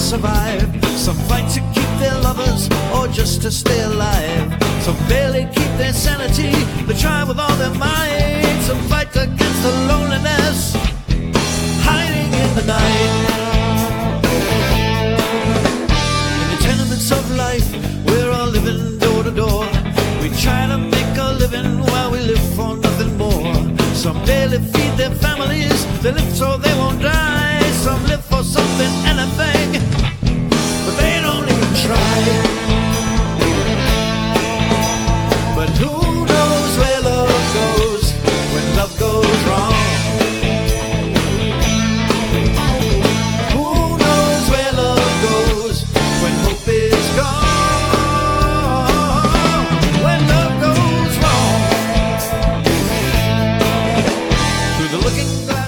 survive. Some fight to keep their lovers or just to stay alive. Some barely keep their sanity, they try with all their might. Some fight against the loneliness, hiding in the night. In the tenements of life, we're all living door to door. We try to make a living while we live for nothing more. Some barely feed their families, they live so they won't die. Some live for something, anything, but they don't even try. But who knows where love goes when love goes wrong? Who knows where love goes when hope is gone? When love goes wrong. Through the looking glass